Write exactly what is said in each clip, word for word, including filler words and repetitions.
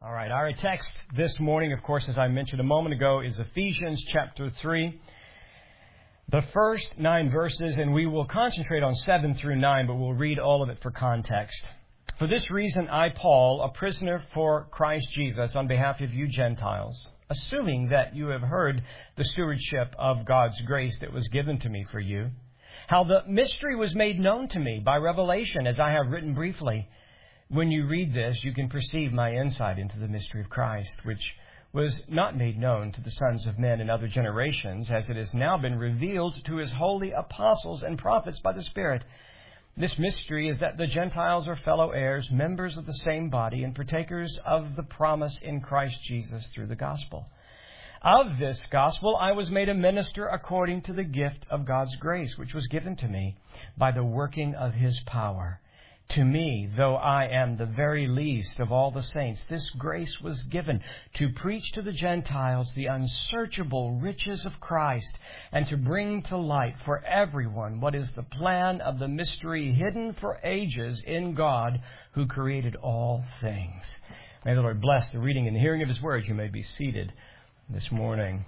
All right, our text this morning, of course, as I mentioned a moment ago, is Ephesians chapter three. The first nine verses, and we will concentrate on seven through nine, but we'll read all of it for context. For this reason, I, Paul, a prisoner for Christ Jesus, on behalf of you Gentiles, assuming that you have heard the stewardship of God's grace that was given to me for you, how the mystery was made known to me by revelation, as I have written briefly. When you read this, you can perceive my insight into the mystery of Christ, which was not made known to the sons of men in other generations, as it has now been revealed to his holy apostles and prophets by the Spirit. This mystery is that the Gentiles are fellow heirs, members of the same body, and partakers of the promise in Christ Jesus through the gospel. Of this gospel I was made a minister according to the gift of God's grace, which was given to me by the working of his power. To me, though I am the very least of all the saints, this grace was given to preach to the Gentiles the unsearchable riches of Christ and to bring to light for everyone what is the plan of the mystery hidden for ages in God who created all things. May the Lord bless the reading and the hearing of His word. You may be seated this morning.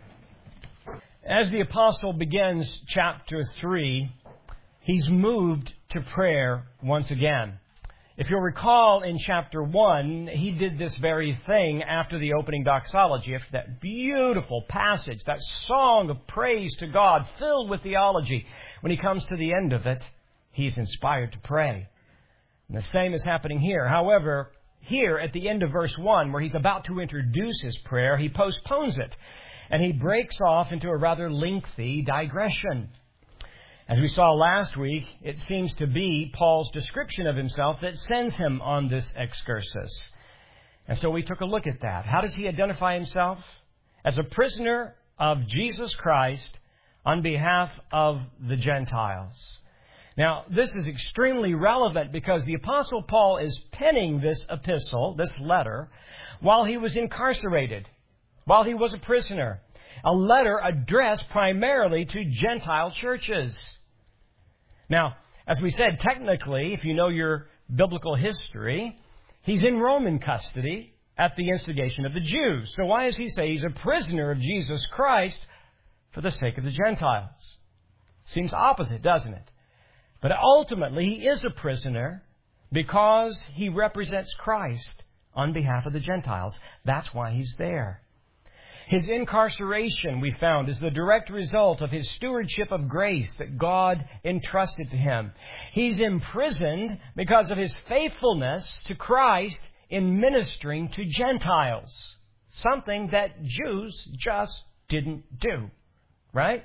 As the apostle begins chapter three, he's moved to prayer once again. If you'll recall in chapter one, he did this very thing after the opening doxology, after that beautiful passage, that song of praise to God filled with theology. When he comes to the end of it, he's inspired to pray. And the same is happening here. However, here at the end of verse one, where he's about to introduce his prayer, he postpones it. And he breaks off into a rather lengthy digression. As we saw last week, it seems to be Paul's description of himself that sends him on this excursus. And so we took a look at that. How does he identify himself? As a prisoner of Jesus Christ on behalf of the Gentiles. Now, this is extremely relevant because the Apostle Paul is penning this epistle, this letter, while he was incarcerated, while he was a prisoner. A letter addressed primarily to Gentile churches. Now, as we said, technically, if you know your biblical history, he's in Roman custody at the instigation of the Jews. So why does he say he's a prisoner of Jesus Christ for the sake of the Gentiles? Seems opposite, doesn't it? But ultimately, he is a prisoner because he represents Christ on behalf of the Gentiles. That's why he's there. His incarceration, we found, is the direct result of his stewardship of grace that God entrusted to him. He's imprisoned because of his faithfulness to Christ in ministering to Gentiles. Something that Jews just didn't do. Right?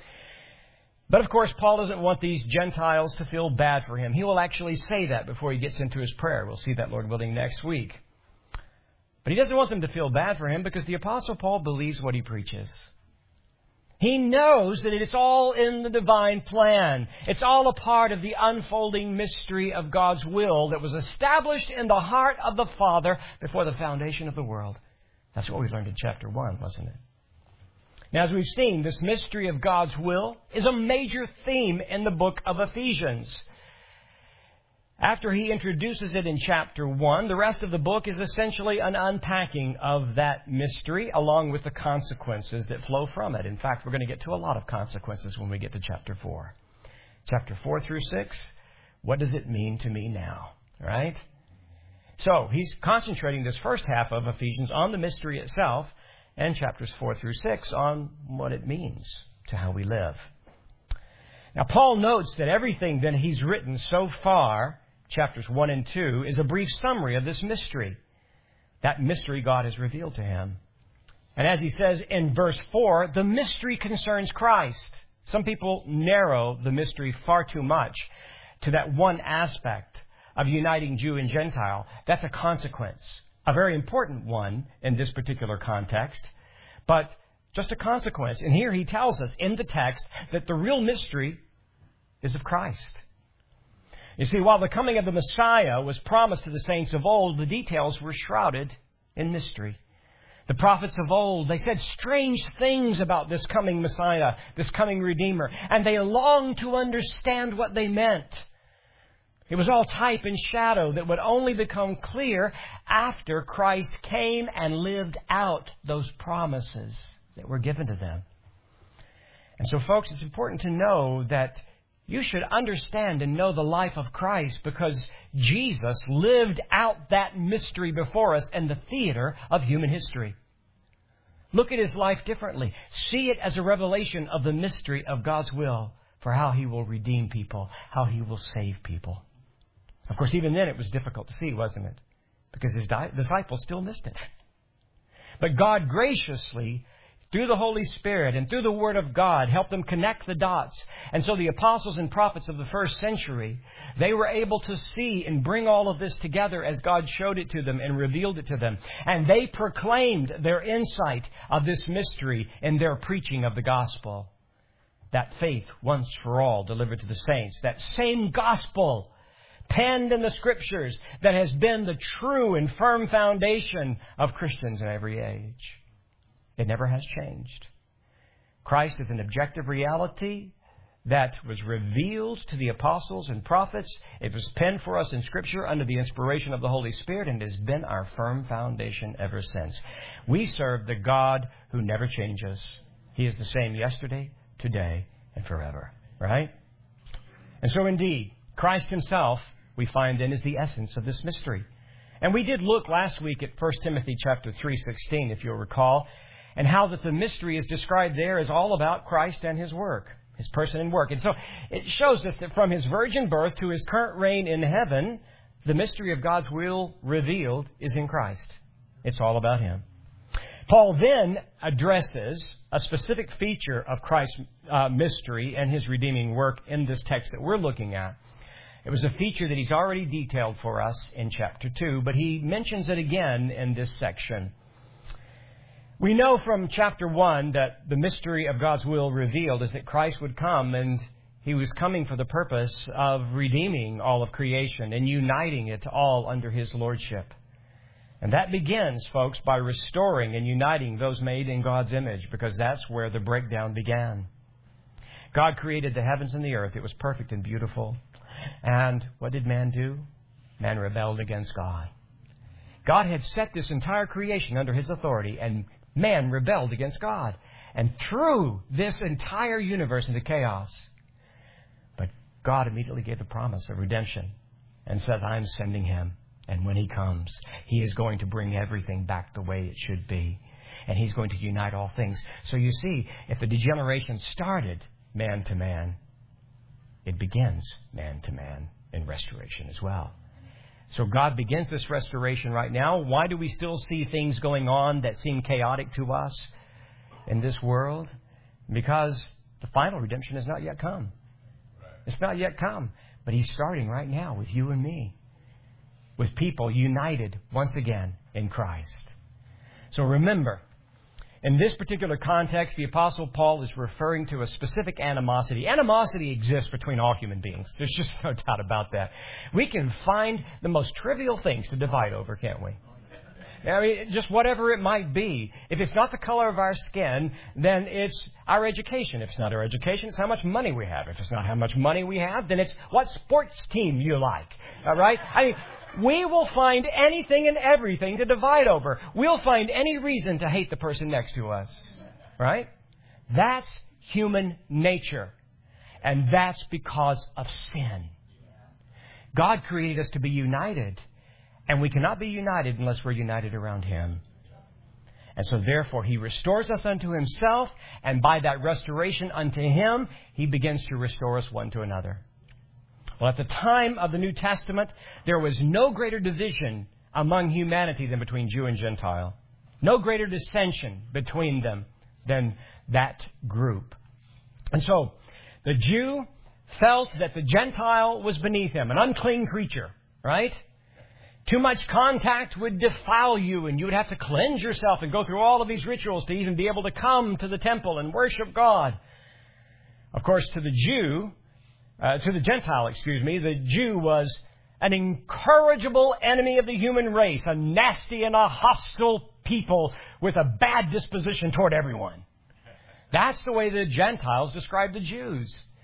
But of course, Paul doesn't want these Gentiles to feel bad for him. He will actually say that before he gets into his prayer. We'll see that, Lord willing, next week. But he doesn't want them to feel bad for him because the Apostle Paul believes what he preaches. He knows that it's all in the divine plan. It's all a part of the unfolding mystery of God's will that was established in the heart of the Father before the foundation of the world. That's what we learned in chapter one, wasn't it? Now, as we've seen, this mystery of God's will is a major theme in the book of Ephesians. After he introduces it in chapter one, the rest of the book is essentially an unpacking of that mystery along with the consequences that flow from it. In fact, we're going to get to a lot of consequences when we get to chapter four. Chapter four through six, what does it mean to me now? Right? So, he's concentrating this first half of Ephesians on the mystery itself and chapters four through six on what it means to how we live. Now, Paul notes that everything that he's written so far, chapters one and two, is a brief summary of this mystery. That mystery God has revealed to him. And as he says in verse four, the mystery concerns Christ. Some people narrow the mystery far too much to that one aspect of uniting Jew and Gentile. That's a consequence, a very important one in this particular context, but just a consequence. And here he tells us in the text that the real mystery is of Christ. You see, while the coming of the Messiah was promised to the saints of old, the details were shrouded in mystery. The prophets of old, they said strange things about this coming Messiah, this coming Redeemer, and they longed to understand what they meant. It was all type and shadow that would only become clear after Christ came and lived out those promises that were given to them. And so, folks, it's important to know that you should understand and know the life of Christ because Jesus lived out that mystery before us in the theater of human history. Look at His life differently. See it as a revelation of the mystery of God's will for how He will redeem people, how He will save people. Of course, even then it was difficult to see, wasn't it? Because His di- disciples still missed it. But God graciously, through the Holy Spirit and through the Word of God, helped them connect the dots. And so the apostles and prophets of the first century, they were able to see and bring all of this together as God showed it to them and revealed it to them. And they proclaimed their insight of this mystery in their preaching of the gospel. That faith once for all delivered to the saints. That same gospel penned in the Scriptures that has been the true and firm foundation of Christians in every age. It never has changed. Christ is an objective reality that was revealed to the apostles and prophets. It was penned for us in Scripture under the inspiration of the Holy Spirit and has been our firm foundation ever since. We serve the God who never changes. He is the same yesterday, today, and forever. Right? And so indeed, Christ Himself, we find then, is the essence of this mystery. And we did look last week at First Timothy chapter three sixteen, if you'll recall, and how that the mystery is described there is all about Christ and His work, His person and work. And so it shows us that from His virgin birth to His current reign in heaven, the mystery of God's will revealed is in Christ. It's all about Him. Paul then addresses a specific feature of Christ's uh, mystery and His redeeming work in this text that we're looking at. It was a feature that he's already detailed for us in chapter two, but he mentions it again in this section. We know from chapter one that the mystery of God's will revealed is that Christ would come, and He was coming for the purpose of redeeming all of creation and uniting it all under His lordship. And that begins, folks, by restoring and uniting those made in God's image, because that's where the breakdown began. God created the heavens and the earth. It was perfect and beautiful. And what did man do? Man rebelled against God. God had set this entire creation under His authority, and man rebelled against God and threw this entire universe into chaos. But God immediately gave the promise of redemption and says, I'm sending Him. And when He comes, He is going to bring everything back the way it should be. And He's going to unite all things. So you see, if the degeneration started man to man, it begins man to man in restoration as well. So God begins this restoration right now. Why do we still see things going on that seem chaotic to us in this world? Because the final redemption has not yet come. It's not yet come. But He's starting right now with you and me, with people united once again in Christ. So remember, in this particular context, the Apostle Paul is referring to a specific animosity. Animosity exists between all human beings. There's just no doubt about that. We can find the most trivial things to divide over, can't we? I mean, just whatever it might be. If it's not the color of our skin, then it's our education. If it's not our education, it's how much money we have. If it's not how much money we have, then it's what sports team you like. All right? I mean, we will find anything and everything to divide over. We'll find any reason to hate the person next to us. Right? That's human nature. And that's because of sin. God created us to be united. And we cannot be united unless we're united around Him. And so therefore He restores us unto Himself. And by that restoration unto Him, He begins to restore us one to another. Well, at the time of the New Testament, there was no greater division among humanity than between Jew and Gentile. No greater dissension between them than that group. And so the Jew felt that the Gentile was beneath him, an unclean creature, right? Too much contact would defile you, and you would have to cleanse yourself and go through all of these rituals to even be able to come to the temple and worship God. Of course, to the Jew, Uh, to the Gentile, excuse me, the Jew was an incorrigible enemy of the human race, a nasty and a hostile people with a bad disposition toward everyone. That's the way the Gentiles described the Jews.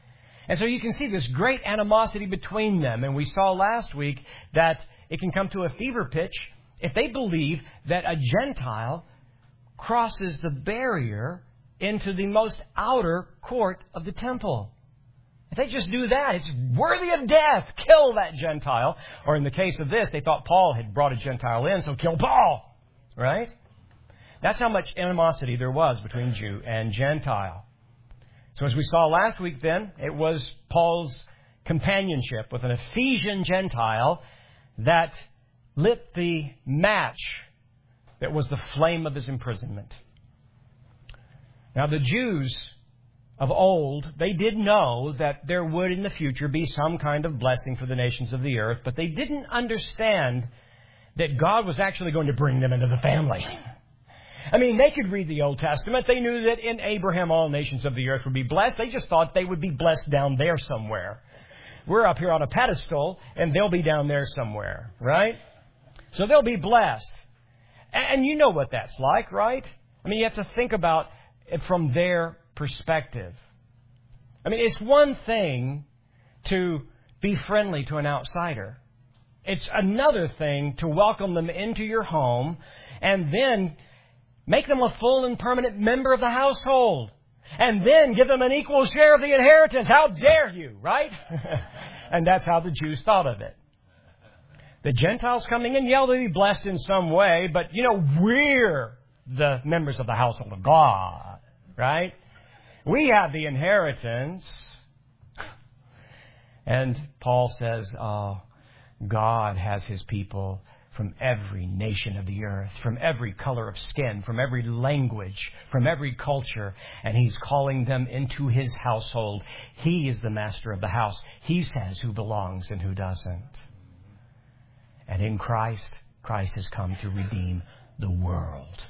And so you can see this great animosity between them. And we saw last week that it can come to a fever pitch if they believe that a Gentile crosses the barrier into the most outer court of the temple. If they just do that, it's worthy of death. Kill that Gentile. Or in the case of this, they thought Paul had brought a Gentile in, so kill Paul. Right? That's how much animosity there was between Jew and Gentile. So as we saw last week then, it was Paul's companionship with an Ephesian Gentile that lit the match that was the flame of his imprisonment. Now the Jews of old, they did know that there would in the future be some kind of blessing for the nations of the earth, but they didn't understand that God was actually going to bring them into the family. I mean, they could read the Old Testament. They knew that in Abraham all nations of the earth would be blessed. They just thought they would be blessed down there somewhere. We're up here on a pedestal, and they'll be down there somewhere, right? So they'll be blessed. And you know what that's like, right? I mean, you have to think about it from their perspective. I mean, it's one thing to be friendly to an outsider. It's another thing to welcome them into your home and then make them a full and permanent member of the household. And then give them an equal share of the inheritance. How dare you, right? And that's how the Jews thought of it. The Gentiles coming in, yeah, they'll be blessed in some way, but, you know, we're the members of the household of God, right? We have the inheritance. And Paul says, oh, God has His people from every nation of the earth, from every color of skin, from every language, from every culture, and He's calling them into His household. He is the master of the house. He says who belongs and who doesn't. And in Christ, Christ has come to redeem the world.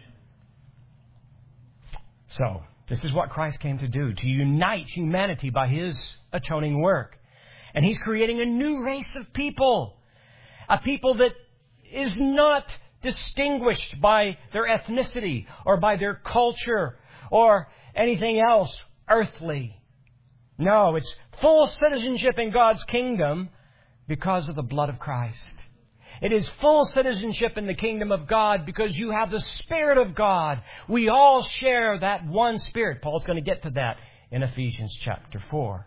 So, this is what Christ came to do, to unite humanity by His atoning work. And He's creating a new race of people. A people that is not distinguished by their ethnicity or by their culture or anything else earthly. No, it's full citizenship in God's kingdom because of the blood of Christ. It is full citizenship in the kingdom of God because you have the Spirit of God. We all share that one Spirit. Paul's going to get to that in Ephesians chapter four.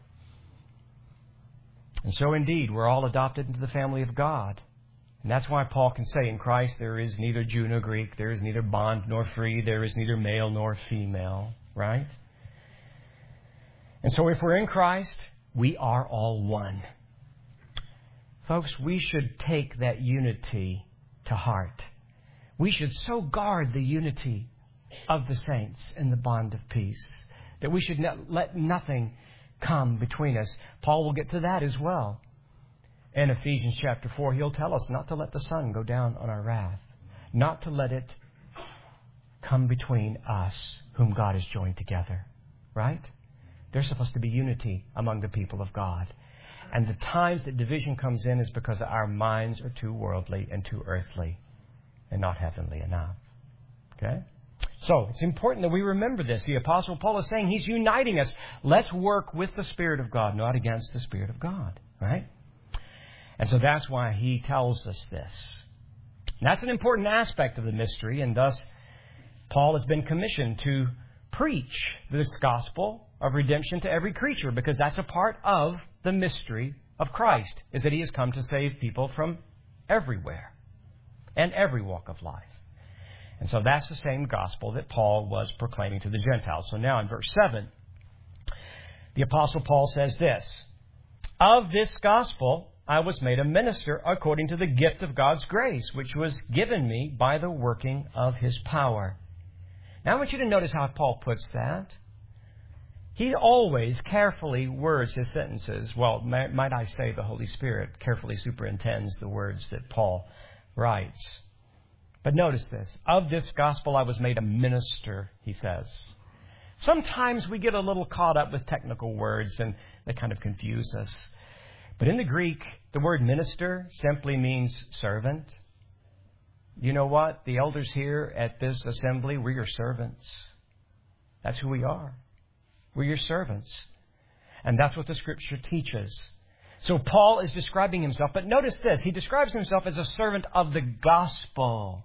And so indeed, we're all adopted into the family of God. And that's why Paul can say in Christ there is neither Jew nor Greek, there is neither bond nor free, there is neither male nor female, right? And so if we're in Christ, we are all one. Folks, we should take that unity to heart. We should so guard the unity of the saints in the bond of peace that we should not let nothing come between us. Paul will get to that as well. In Ephesians chapter four, he'll tell us not to let the sun go down on our wrath, not to let it come between us, whom God has joined together. Right? There's supposed to be unity among the people of God. And the times that division comes in is because our minds are too worldly and too earthly and not heavenly enough. Okay? So, it's important that we remember this. The Apostle Paul is saying he's uniting us. Let's work with the Spirit of God, not against the Spirit of God. Right? And so that's why he tells us this. And that's an important aspect of the mystery, and thus Paul has been commissioned to preach this gospel of redemption to every creature, because that's a part of the mystery of Christ, is that He has come to save people from everywhere and every walk of life. And so that's the same gospel that Paul was proclaiming to the Gentiles. So now in verse seven, the Apostle Paul says this, "Of this gospel I was made a minister according to the gift of God's grace, which was given me by the working of His power." Now I want you to notice how Paul puts that. He always carefully words his sentences. Well, might I say the Holy Spirit carefully superintends the words that Paul writes. But notice this. Of this gospel I was made a minister, he says. Sometimes we get a little caught up with technical words and they kind of confuse us. But in the Greek, the word minister simply means servant. You know what? The elders here at this assembly, we're your servants. That's who we are. We're your servants. And that's what the Scripture teaches. So Paul is describing himself. But notice this. He describes himself as a servant of the gospel.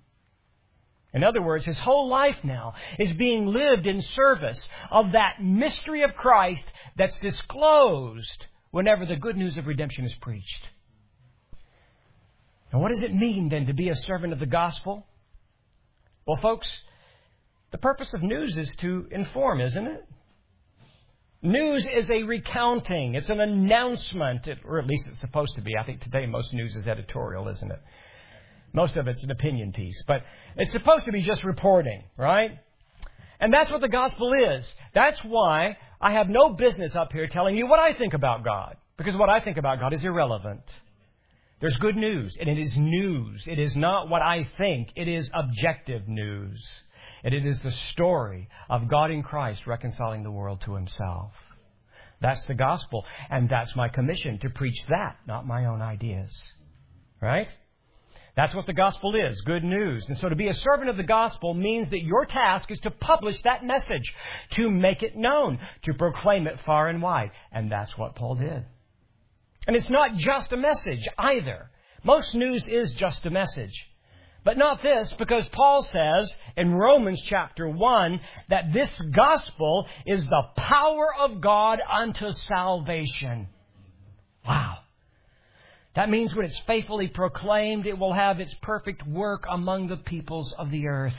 In other words, his whole life now is being lived in service of that mystery of Christ that's disclosed whenever the good news of redemption is preached. Now, what does it mean then to be a servant of the gospel? Well, folks, the purpose of news is to inform, isn't it? News is a recounting. It's an announcement, or at least it's supposed to be. I think today most news is editorial, isn't it? Most of it's an opinion piece. But it's supposed to be just reporting, right? And that's what the gospel is. That's why I have no business up here telling you what I think about God. Because what I think about God is irrelevant. There's good news, and it is news. It is not what I think. It is objective news. And it is the story of God in Christ reconciling the world to Himself. That's the gospel. And that's my commission, to preach that, not my own ideas. Right? That's what the gospel is, good news. And so to be a servant of the gospel means that your task is to publish that message, to make it known, to proclaim it far and wide. And that's what Paul did. And it's not just a message either. Most news is just a message. But not this, because Paul says in Romans chapter one that this gospel is the power of God unto salvation. Wow. That means when it's faithfully proclaimed, it will have its perfect work among the peoples of the earth.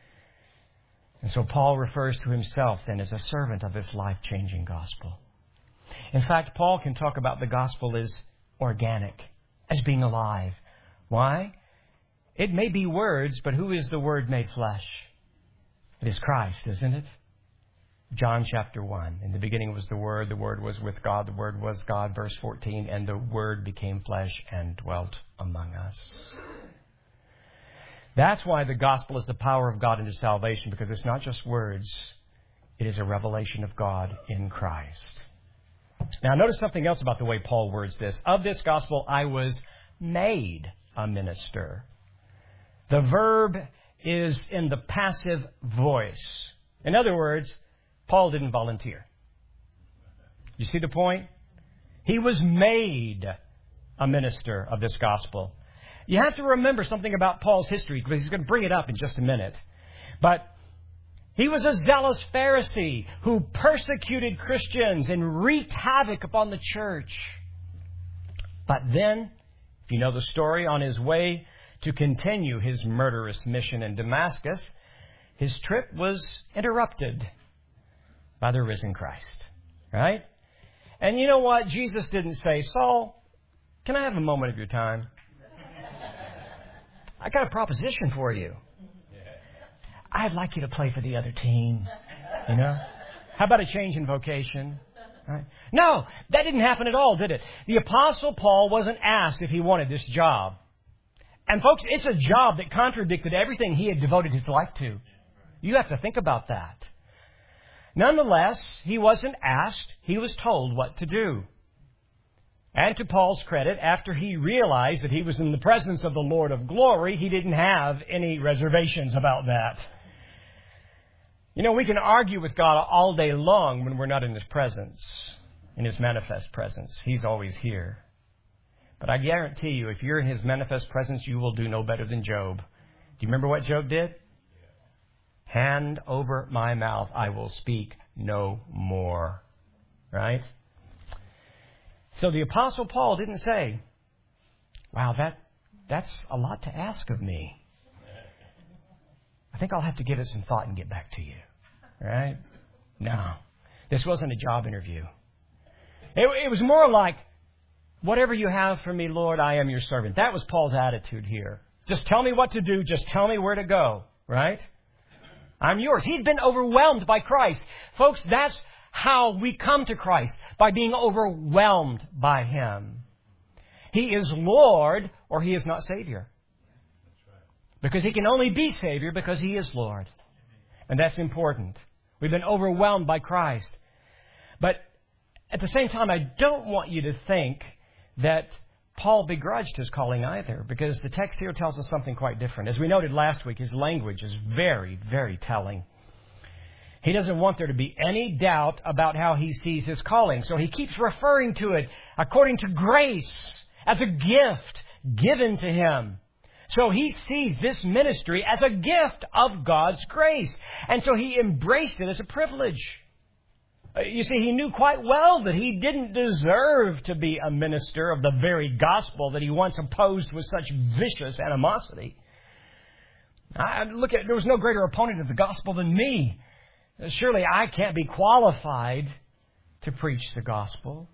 And so Paul refers to himself then as a servant of this life-changing gospel. In fact, Paul can talk about the gospel as organic, as being alive. Why? It may be words, but who is the Word made flesh? It is Christ, isn't it? John chapter one. In the beginning was the Word. The Word was with God. The Word was God. Verse fourteen. And the Word became flesh and dwelt among us. That's why the gospel is the power of God into salvation, because it's not just words. It is a revelation of God in Christ. Now, notice something else about the way Paul words this. Of this gospel, I was made a minister. The verb is in the passive voice. In other words, Paul didn't volunteer. You see the point? He was made a minister of this gospel. You have to remember something about Paul's history, because he's going to bring it up in just a minute. But he was a zealous Pharisee who persecuted Christians and wreaked havoc upon the church. But then, if you know the story, on his way to continue his murderous mission in Damascus, his trip was interrupted by the risen Christ. Right? And you know what? Jesus didn't say, Saul, can I have a moment of your time? I got a proposition for you. I'd like you to play for the other team. You know? How about a change in vocation? Right? No, that didn't happen at all, did it? The Apostle Paul wasn't asked if he wanted this job. And folks, it's a job that contradicted everything he had devoted his life to. You have to think about that. Nonetheless, he wasn't asked. He was told what to do. And to Paul's credit, after he realized that he was in the presence of the Lord of glory, he didn't have any reservations about that. You know, we can argue with God all day long when we're not in His presence, in His manifest presence. He's always here. But I guarantee you, if you're in His manifest presence, you will do no better than Job. Do you remember what Job did? Hand over my mouth, I will speak no more. Right? So the Apostle Paul didn't say, wow, that that's a lot to ask of me. I think I'll have to give it some thought and get back to you. Right? No. This wasn't a job interview. It, it was more like, whatever you have for me, Lord, I am your servant. That was Paul's attitude here. Just tell me what to do. Just tell me where to go. Right? I'm yours. He'd been overwhelmed by Christ. Folks, that's how we come to Christ, by being overwhelmed by Him. He is Lord, or He is not Savior. Because He can only be Savior because He is Lord. And that's important. We've been overwhelmed by Christ. But at the same time, I don't want you to think that Paul begrudged his calling either, because the text here tells us something quite different. As we noted last week, his language is very, very telling. He doesn't want there to be any doubt about how he sees his calling. So he keeps referring to it according to grace, as a gift given to him. So he sees this ministry as a gift of God's grace. And so he embraced it as a privilege. You see, he knew quite well that he didn't deserve to be a minister of the very gospel that he once opposed with such vicious animosity. I, look at, there was no greater opponent of the gospel than me. Surely I can't be qualified to preach the gospel.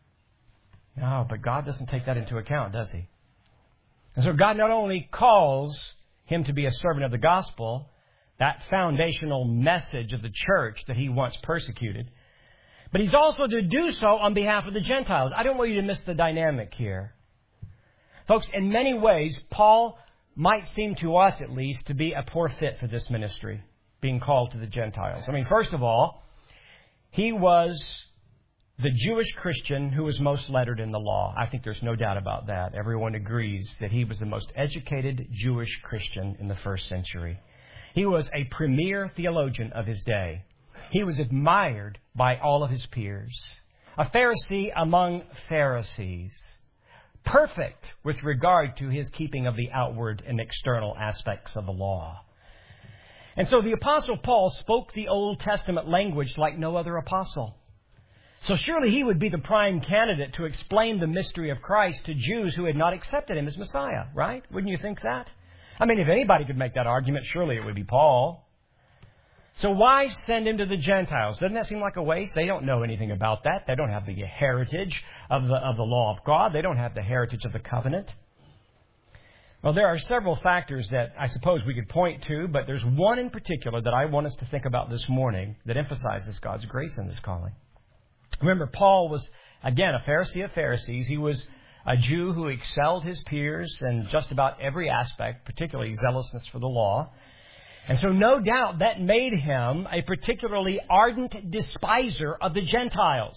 No, but God doesn't take that into account, does He? And so God not only calls him to be a servant of the gospel, that foundational message of the church that he once persecuted, but He's also to do so on behalf of the Gentiles. I don't want you to miss the dynamic here. Folks, in many ways, Paul might seem to us, at least, to be a poor fit for this ministry, being called to the Gentiles. I mean, first of all, he was the Jewish Christian who was most lettered in the law. I think there's no doubt about that. Everyone agrees that he was the most educated Jewish Christian in the first century. He was a premier theologian of his day. He was admired by all of his peers. A Pharisee among Pharisees. Perfect with regard to his keeping of the outward and external aspects of the law. And so the Apostle Paul spoke the Old Testament language like no other apostle. So surely he would be the prime candidate to explain the mystery of Christ to Jews who had not accepted Him as Messiah, right? Wouldn't you think that? I mean, if anybody could make that argument, surely it would be Paul. So why send him to the Gentiles? Doesn't that seem like a waste? They don't know anything about that. They don't have the heritage of the, of the law of God. They don't have the heritage of the covenant. Well, there are several factors that I suppose we could point to, but there's one in particular that I want us to think about this morning that emphasizes God's grace in this calling. Remember, Paul was, again, a Pharisee of Pharisees. He was a Jew who excelled his peers in just about every aspect, particularly zealousness for the law. And so no doubt that made him a particularly ardent despiser of the Gentiles.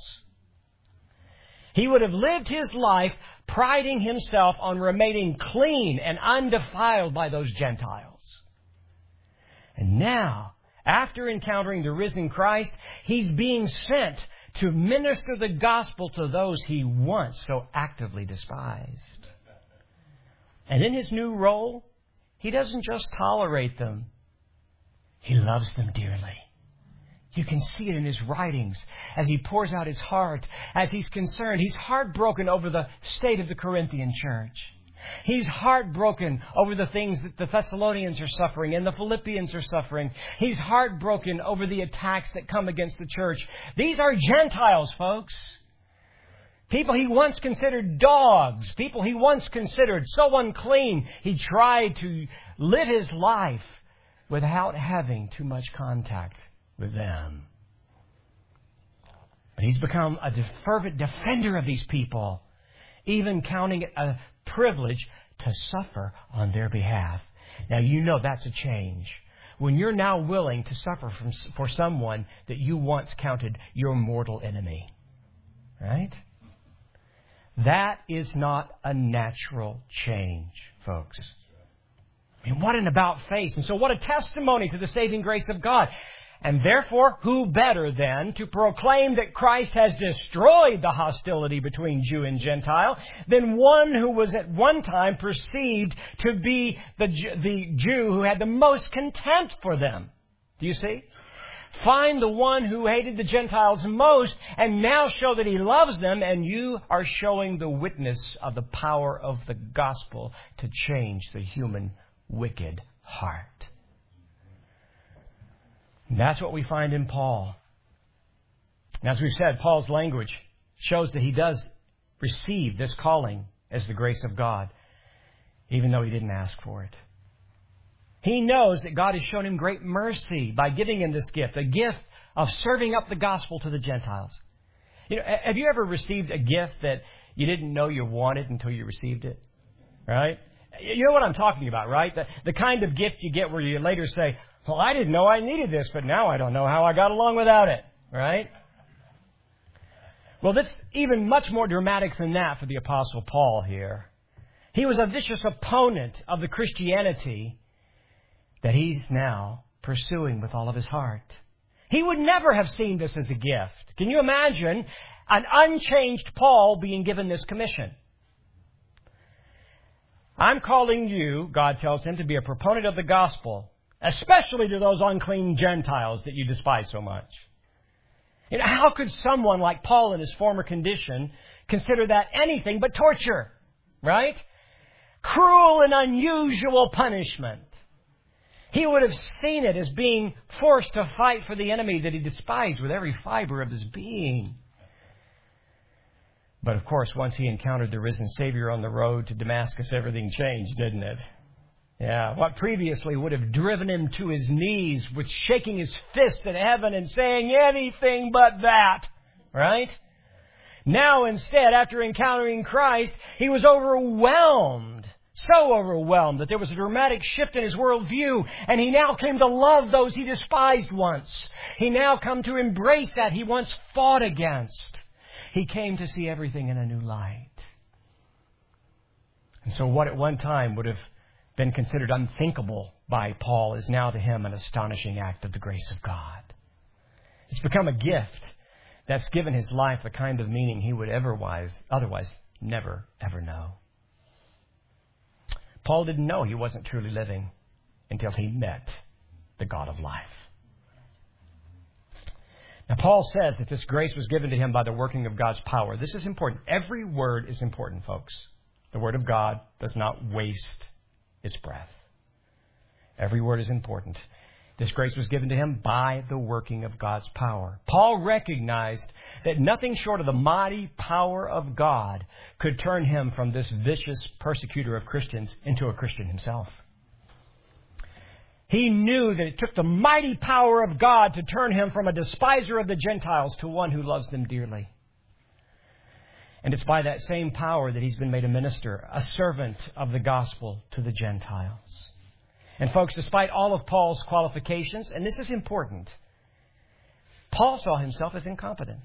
He would have lived his life priding himself on remaining clean and undefiled by those Gentiles. And now, after encountering the risen Christ, he's being sent to minister the gospel to those he once so actively despised. And in his new role, he doesn't just tolerate them. He loves them dearly. You can see it in his writings as he pours out his heart, as he's concerned. He's heartbroken over the state of the Corinthian church. He's heartbroken over the things that the Thessalonians are suffering and the Philippians are suffering. He's heartbroken over the attacks that come against the church. These are Gentiles, folks. People he once considered dogs. People he once considered so unclean. He tried to live his life without having too much contact with them. But he's become a fervent defender of these people, even counting it a privilege to suffer on their behalf. Now, you know that's a change. When you're now willing to suffer from, for someone that you once counted your mortal enemy. Right? That is not a natural change, folks. I mean, what an about face. And so what a testimony to the saving grace of God. And therefore, who better then to proclaim that Christ has destroyed the hostility between Jew and Gentile than one who was at one time perceived to be the, the Jew who had the most contempt for them? Do you see? Find the one who hated the Gentiles most and now show that he loves them, and you are showing the witness of the power of the gospel to change the human wicked heart. And that's what we find in Paul. And as we've said, Paul's language shows that he does receive this calling as the grace of God, even though he didn't ask for it. He knows that God has shown him great mercy by giving him this gift, a gift of serving up the gospel to the Gentiles. You know, have you ever received a gift that you didn't know you wanted until you received it? Right? You know what I'm talking about, right? The, the kind of gift you get where you later say, well, I didn't know I needed this, but now I don't know how I got along without it, right? Well, that's even much more dramatic than that for the Apostle Paul here. He was a vicious opponent of the Christianity that he's now pursuing with all of his heart. He would never have seen this as a gift. Can you imagine an unchanged Paul being given this commission? I'm calling you, God tells him, to be a proponent of the gospel, especially to those unclean Gentiles that you despise so much. You know, how could someone like Paul in his former condition consider that anything but torture? Right? Cruel and unusual punishment. He would have seen it as being forced to fight for the enemy that he despised with every fiber of his being. But of course, once he encountered the risen Savior on the road to Damascus, everything changed, didn't it? Yeah, what previously would have driven him to his knees with shaking his fists at heaven and saying anything but that, right? Now instead, after encountering Christ, he was overwhelmed, so overwhelmed that there was a dramatic shift in his worldview, and he now came to love those he despised once. He now come to embrace that he once fought against. He came to see everything in a new light. And so what at one time would have been considered unthinkable by Paul is now to him an astonishing act of the grace of God. It's become a gift that's given his life the kind of meaning he would otherwise, otherwise never, ever know. Paul didn't know he wasn't truly living until he met the God of life. Now, Paul says that this grace was given to him by the working of God's power. This is important. Every word is important, folks. The Word of God does not waste its breath. Every word is important. This grace was given to him by the working of God's power. Paul recognized that nothing short of the mighty power of God could turn him from this vicious persecutor of Christians into a Christian himself. He knew that it took the mighty power of God to turn him from a despiser of the Gentiles to one who loves them dearly. And it's by that same power that he's been made a minister, a servant of the gospel to the Gentiles. And folks, despite all of Paul's qualifications, and this is important, Paul saw himself as incompetent.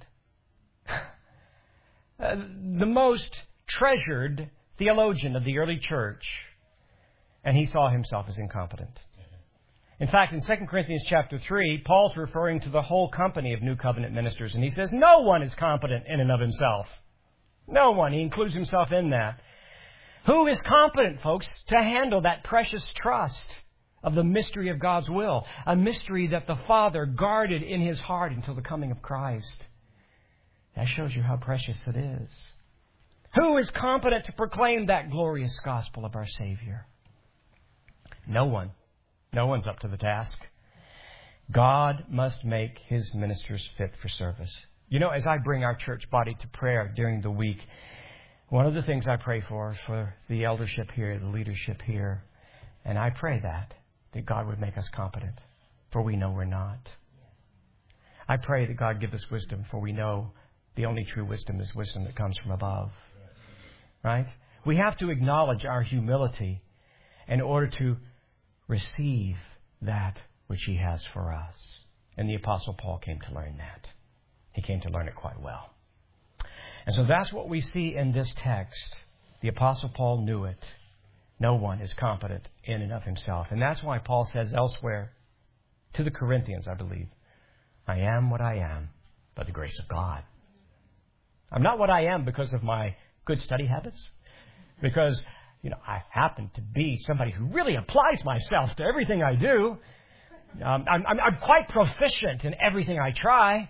uh, the most treasured theologian of the early church, and he saw himself as incompetent. In fact, in Second Corinthians chapter three, Paul's referring to the whole company of New Covenant ministers, and he says, no one is competent in and of himself. No one. He includes himself in that. Who is competent, folks, to handle that precious trust of the mystery of God's will? A mystery that the Father guarded in His heart until the coming of Christ. That shows you how precious it is. Who is competent to proclaim that glorious gospel of our Savior? No one. No one's up to the task. God must make His ministers fit for service. You know, as I bring our church body to prayer during the week, one of the things I pray for is for the eldership here, the leadership here. And I pray that, that God would make us competent, for we know we're not. I pray that God give us wisdom, for we know the only true wisdom is wisdom that comes from above. Right? We have to acknowledge our humility in order to receive that which He has for us. And the Apostle Paul came to learn that. He came to learn it quite well. And so that's what we see in this text. The Apostle Paul knew it. No one is competent in and of himself. And that's why Paul says elsewhere, to the Corinthians, I believe, I am what I am by the grace of God. I'm not what I am because of my good study habits, because, you know, I happen to be somebody who really applies myself to everything I do. Um, I'm, I'm, I'm quite proficient in everything I try.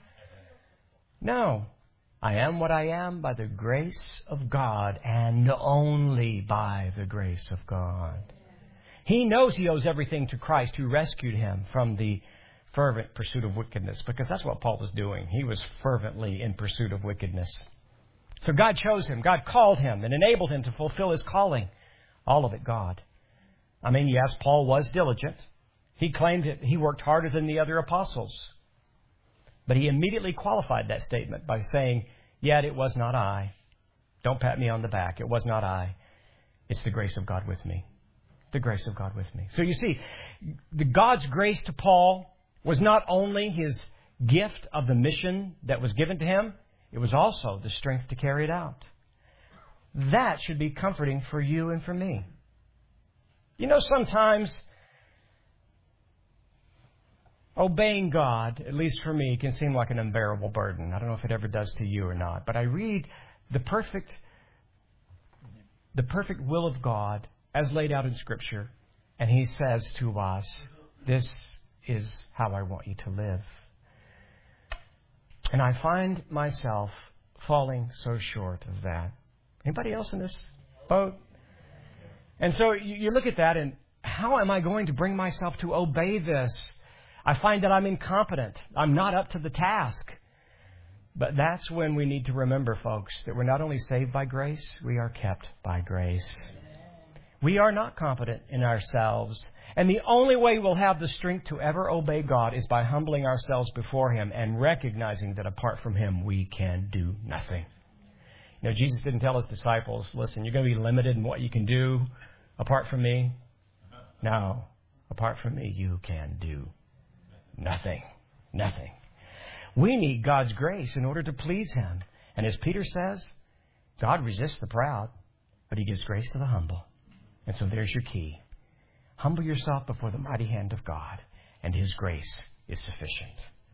No, I am what I am by the grace of God, and only by the grace of God. He knows he owes everything to Christ, who rescued him from the fervent pursuit of wickedness, because that's what Paul was doing. He was fervently in pursuit of wickedness. So God chose him. God called him and enabled him to fulfill his calling. All of it God. I mean, yes, Paul was diligent. He claimed that he worked harder than the other apostles. But he immediately qualified that statement by saying, yet it was not I. Don't pat me on the back. It was not I. It's the grace of God with me. The grace of God with me. So you see, the God's grace to Paul was not only his gift of the mission that was given to him, it was also the strength to carry it out. That should be comforting for you and for me. You know, sometimes obeying God, at least for me, can seem like an unbearable burden. I don't know if it ever does to you or not. But I read the perfect, the perfect will of God as laid out in Scripture. And He says to us, this is how I want you to live. And I find myself falling so short of that. Anybody else in this boat? And so you look at that and how am I going to bring myself to obey this? I find that I'm incompetent. I'm not up to the task. But that's when we need to remember, folks, that we're not only saved by grace, we are kept by grace. We are not competent in ourselves. And the only way we'll have the strength to ever obey God is by humbling ourselves before Him and recognizing that apart from Him, we can do nothing. You know, Jesus didn't tell His disciples, listen, you're going to be limited in what you can do apart from me. No, apart from me, you can do nothing. Nothing. We need God's grace in order to please Him. And as Peter says, God resists the proud, but He gives grace to the humble. And so there's your key. Humble yourself before the mighty hand of God, and His grace is sufficient.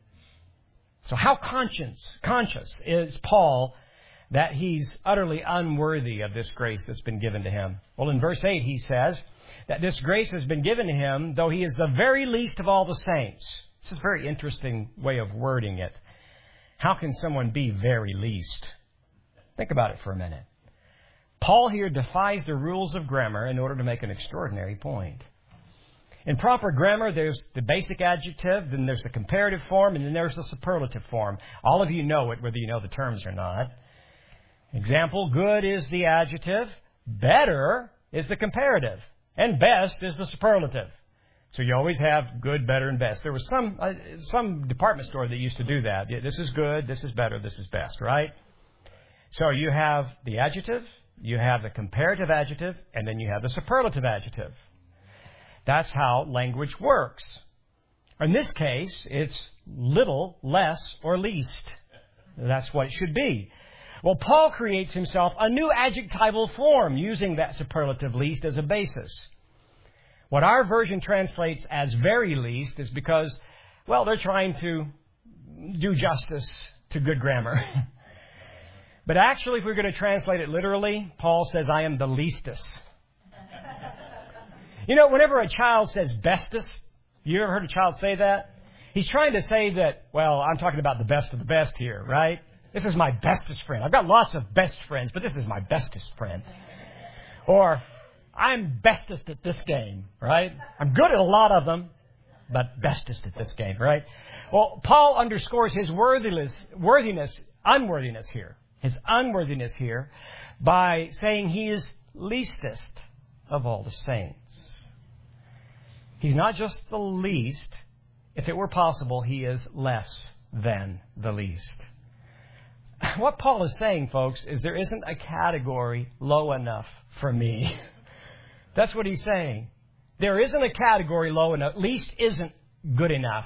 So how conscious, conscious is Paul that he's utterly unworthy of this grace that's been given to him? Well, in verse eight, he says that this grace has been given to him, though he is the very least of all the saints. This is a very interesting way of wording it. How can someone be very least? Think about it for a minute. Paul here defies the rules of grammar in order to make an extraordinary point. In proper grammar, there's the basic adjective, then there's the comparative form, and then there's the superlative form. All of you know it, whether you know the terms or not. Example, good is the adjective, better is the comparative, and best is the superlative. So you always have good, better, and best. There was some uh, some department store that used to do that. This is good, this is better, this is best, right? So you have the adjective, you have the comparative adjective, and then you have the superlative adjective. That's how language works. In this case, it's little, less, or least. That's what it should be. Well, Paul creates himself a new adjectival form using that superlative least as a basis. What our version translates as very least is because, well, they're trying to do justice to good grammar. But actually, if we're going to translate it literally, Paul says, I am the leastest. You know, whenever a child says bestest, you ever heard a child say that? He's trying to say that, well, I'm talking about the best of the best here, right? This is my bestest friend. I've got lots of best friends, but this is my bestest friend. Or, I'm bestest at this game, right? I'm good at a lot of them, but bestest at this game, right? Well, Paul underscores his worthiness, worthiness, unworthiness here. His unworthiness here by saying he is leastest of all the saints. He's not just the least. If it were possible, he is less than the least. What Paul is saying, folks, is there isn't a category low enough for me. That's what he's saying. There isn't a category low enough. Least isn't good enough.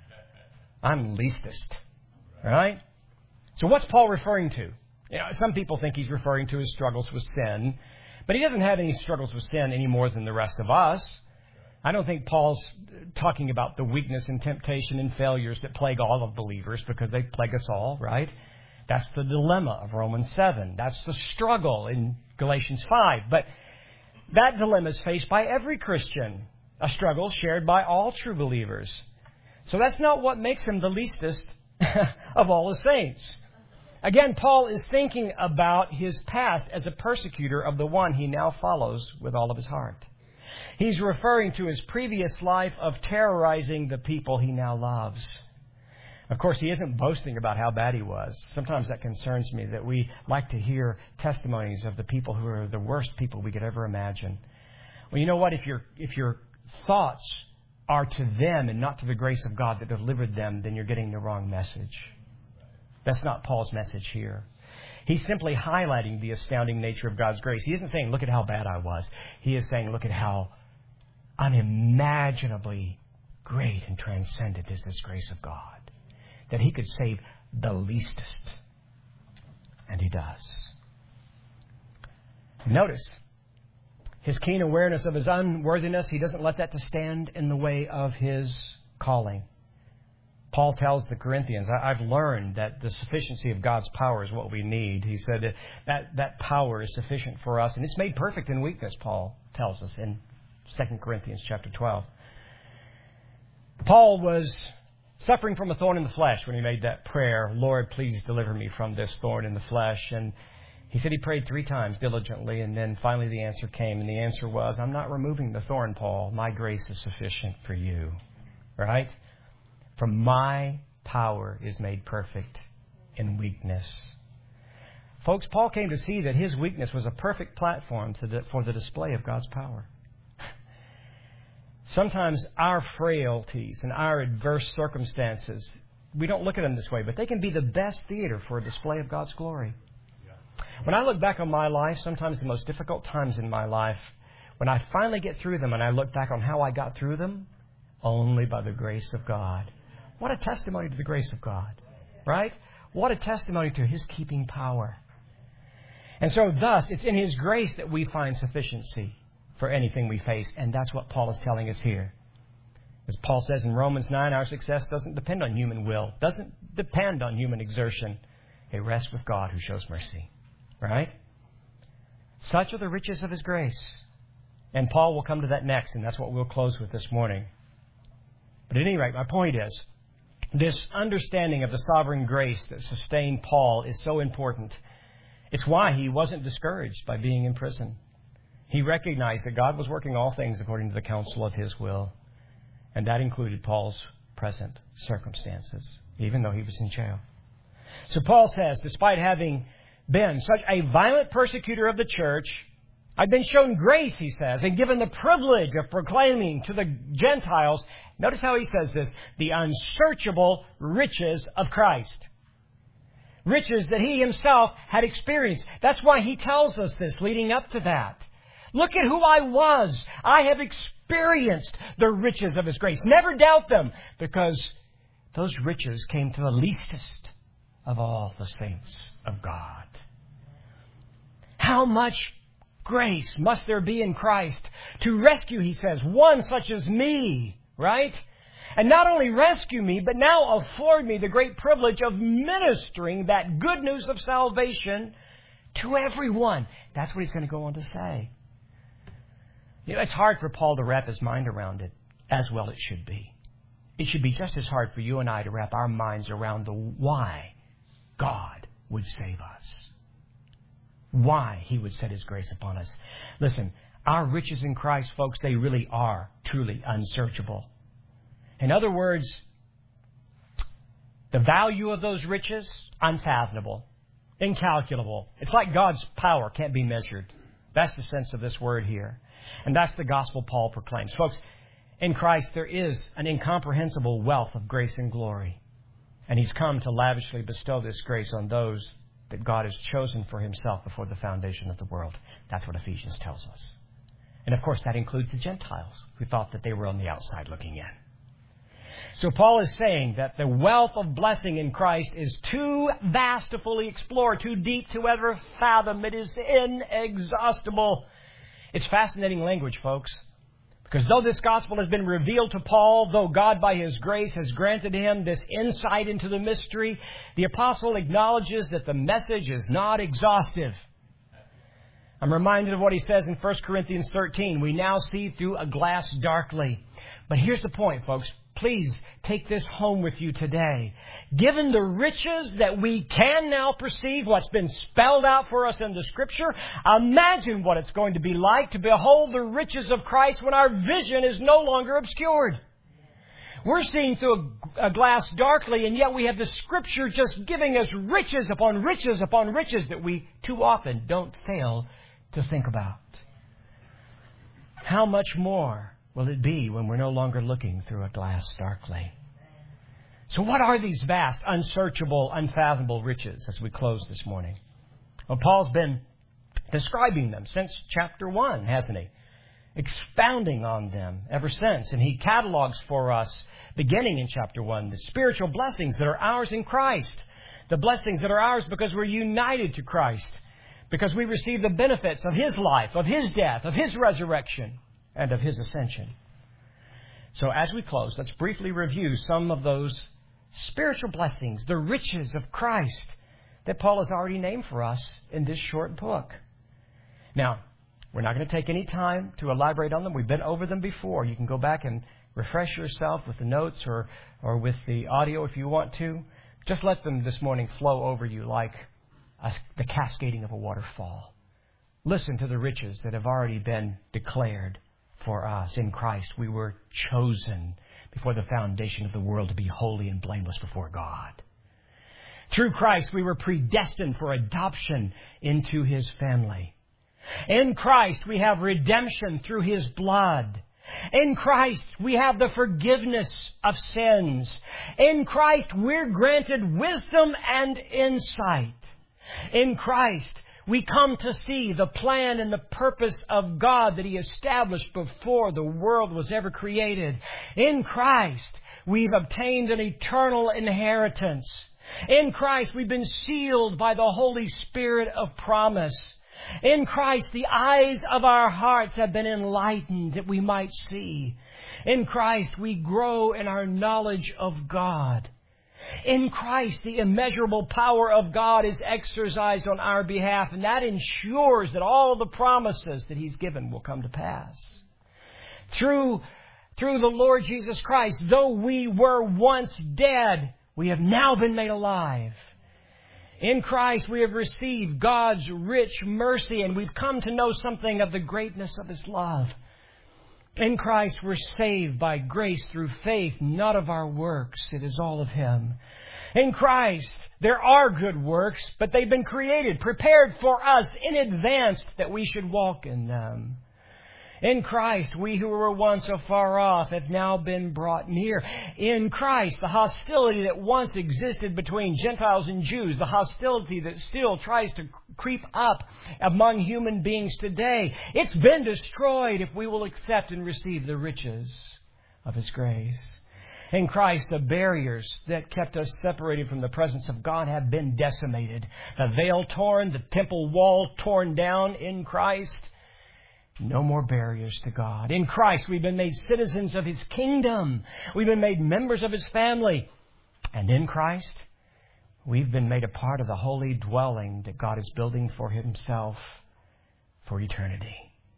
I'm leastest. Right? So what's Paul referring to? You know, some people think he's referring to his struggles with sin. But he doesn't have any struggles with sin any more than the rest of us. I don't think Paul's talking about the weakness and temptation and failures that plague all of believers, because they plague us all, right? That's the dilemma of Romans seven. That's the struggle in Galatians five. But that dilemma is faced by every Christian, a struggle shared by all true believers. So that's not what makes him the leastest of all the saints. Again, Paul is thinking about his past as a persecutor of the one he now follows with all of his heart. He's referring to his previous life of terrorizing the people he now loves. Of course, he isn't boasting about how bad he was. Sometimes that concerns me, that we like to hear testimonies of the people who are the worst people we could ever imagine. Well, you know what? If your if your thoughts are to them and not to the grace of God that delivered them, then you're getting the wrong message. That's not Paul's message here. He's simply highlighting the astounding nature of God's grace. He isn't saying, look at how bad I was. He is saying, look at how unimaginably great and transcendent is this grace of God, that He could save the leastest. And He does. Notice his keen awareness of his unworthiness. He doesn't let that to stand in the way of his calling. Paul tells the Corinthians, I've learned that the sufficiency of God's power is what we need. He said that, that that power is sufficient for us, and it's made perfect in weakness, Paul tells us in Second Corinthians chapter twelve. Paul was suffering from a thorn in the flesh when he made that prayer, Lord, please deliver me from this thorn in the flesh. And he said he prayed three times diligently, and then finally the answer came, and the answer was, I'm not removing the thorn, Paul. My grace is sufficient for you. Right? For my power is made perfect in weakness. Folks, Paul came to see that his weakness was a perfect platform to the, for the display of God's power. Sometimes our frailties and our adverse circumstances, we don't look at them this way, but they can be the best theater for a display of God's glory. When I look back on my life, sometimes the most difficult times in my life, when I finally get through them and I look back on how I got through them, only by the grace of God. What a testimony to the grace of God, right? What a testimony to His keeping power. And so thus, it's in His grace that we find sufficiency for anything we face. And that's what Paul is telling us here. As Paul says in Romans nine, our success doesn't depend on human will, doesn't depend on human exertion. It rests with God who shows mercy, right? Such are the riches of His grace. And Paul will come to that next, and that's what we'll close with this morning. But at any rate, my point is, this understanding of the sovereign grace that sustained Paul is so important. It's why he wasn't discouraged by being in prison. He recognized that God was working all things according to the counsel of His will. And that included Paul's present circumstances, even though he was in jail. So Paul says, despite having been such a violent persecutor of the church, I've been shown grace, he says, and given the privilege of proclaiming to the Gentiles, notice how he says this, the unsearchable riches of Christ. Riches that he himself had experienced. That's why he tells us this leading up to that. Look at who I was. I have experienced the riches of His grace. Never doubt them, because those riches came to the leastest of all the saints of God. How much grace must there be in Christ to rescue, he says, one such as me, right? And not only rescue me, but now afford me the great privilege of ministering that good news of salvation to everyone. That's what he's going to go on to say. You know, it's hard for Paul to wrap his mind around it, as well it should be. It should be just as hard for you and I to wrap our minds around the why God would save us. Why He would set His grace upon us. Listen, our riches in Christ, folks, they really are truly unsearchable. In other words, the value of those riches, unfathomable, incalculable. It's like God's power can't be measured. That's the sense of this word here. And that's the gospel Paul proclaims. Folks, in Christ there is an incomprehensible wealth of grace and glory. And He's come to lavishly bestow this grace on those that God has chosen for Himself before the foundation of the world. That's what Ephesians tells us. And of course that includes the Gentiles who thought that they were on the outside looking in. So Paul is saying that the wealth of blessing in Christ is too vast to fully explore, too deep to ever fathom. It is inexhaustible. It's fascinating language, folks. Because though this gospel has been revealed to Paul, though God by His grace has granted him this insight into the mystery, the apostle acknowledges that the message is not exhaustive. I'm reminded of what he says in First Corinthians thirteen. We now see through a glass darkly. But here's the point, folks. Please take this home with you today. Given the riches that we can now perceive, what's been spelled out for us in the Scripture, imagine what it's going to be like to behold the riches of Christ when our vision is no longer obscured. We're seeing through a, a glass darkly, and yet we have the Scripture just giving us riches upon riches upon riches that we too often don't fail to think about. How much more will it be when we're no longer looking through a glass darkly? So what are these vast, unsearchable, unfathomable riches as we close this morning? Well, Paul's been describing them since chapter one, hasn't he? Expounding on them ever since. And he catalogs for us, beginning in chapter one, the spiritual blessings that are ours in Christ. The blessings that are ours because we're united to Christ. Because we receive the benefits of His life, of His death, of His resurrection, and of His ascension. So as we close, let's briefly review some of those spiritual blessings, the riches of Christ that Paul has already named for us in this short book. Now, we're not going to take any time to elaborate on them. We've been over them before. You can go back and refresh yourself with the notes or, or with the audio if you want to. Just let them this morning flow over you like a, the cascading of a waterfall. Listen to the riches that have already been declared for us. In Christ, we were chosen before the foundation of the world to be holy and blameless before God. Through Christ, we were predestined for adoption into His family. In Christ, we have redemption through His blood. In Christ, we have the forgiveness of sins. In Christ, we're granted wisdom and insight. In Christ, we come to see the plan and the purpose of God that He established before the world was ever created. In Christ, we've obtained an eternal inheritance. In Christ, we've been sealed by the Holy Spirit of promise. In Christ, the eyes of our hearts have been enlightened that we might see. In Christ, we grow in our knowledge of God. In Christ, the immeasurable power of God is exercised on our behalf, and that ensures that all the promises that He's given will come to pass. Through, through the Lord Jesus Christ, though we were once dead, we have now been made alive. In Christ, we have received God's rich mercy, and we've come to know something of the greatness of His love. In Christ, we're saved by grace through faith, not of our works. It is all of Him. In Christ, there are good works, but they've been created, prepared for us in advance that we should walk in them. In Christ, we who were once afar off have now been brought near. In Christ, the hostility that once existed between Gentiles and Jews, the hostility that still tries to creep up among human beings today, it's been destroyed if we will accept and receive the riches of His grace. In Christ, the barriers that kept us separated from the presence of God have been decimated. The veil torn, the temple wall torn down. In Christ, no more barriers to God. In Christ, we've been made citizens of His kingdom. We've been made members of His family. And in Christ, we've been made a part of the holy dwelling that God is building for Himself for eternity.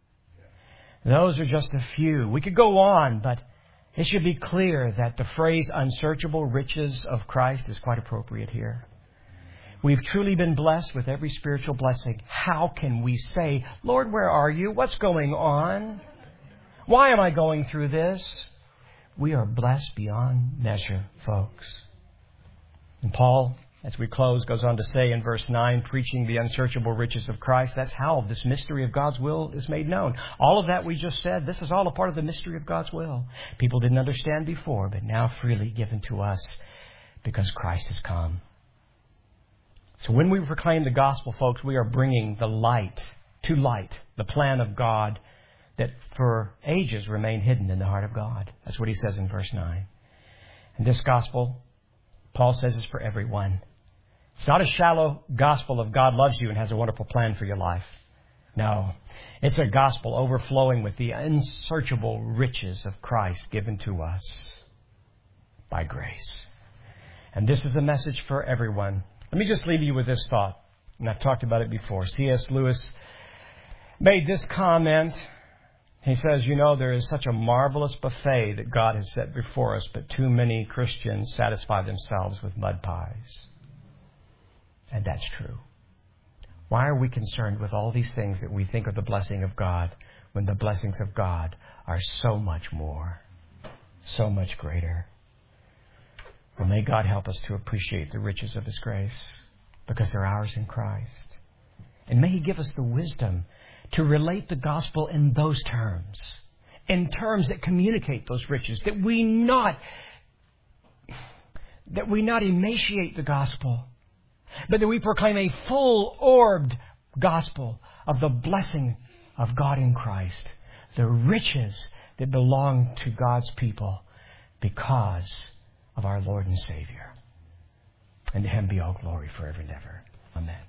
Those are just a few. We could go on, but it should be clear that the phrase unsearchable riches of Christ is quite appropriate here. We've truly been blessed with every spiritual blessing. How can we say, Lord, where are You? What's going on? Why am I going through this? We are blessed beyond measure, folks. And Paul, as we close, goes on to say in verse nine, preaching the unsearchable riches of Christ. That's how this mystery of God's will is made known. All of that we just said, this is all a part of the mystery of God's will. People didn't understand before, but now freely given to us because Christ has come. So when we proclaim the gospel, folks, we are bringing the light to light, the plan of God that for ages remained hidden in the heart of God. That's what he says in verse nine. And this gospel, Paul says, is for everyone. It's not a shallow gospel of God loves you and has a wonderful plan for your life. No, it's a gospel overflowing with the unsearchable riches of Christ given to us by grace. And this is a message for everyone. Let me just leave you with this thought, and I've talked about it before. C S Lewis made this comment. He says, you know, there is such a marvelous buffet that God has set before us, but too many Christians satisfy themselves with mud pies. And that's true. Why are we concerned with all these things that we think are the blessing of God when the blessings of God are so much more, so much greater? Well, may God help us to appreciate the riches of His grace because they're ours in Christ. And may He give us the wisdom to relate the gospel in those terms, in terms that communicate those riches, that we not, that we not emaciate the gospel, but that we proclaim a full-orbed gospel of the blessing of God in Christ, the riches that belong to God's people because of our Lord and Savior. And to Him be all glory forever and ever. Amen.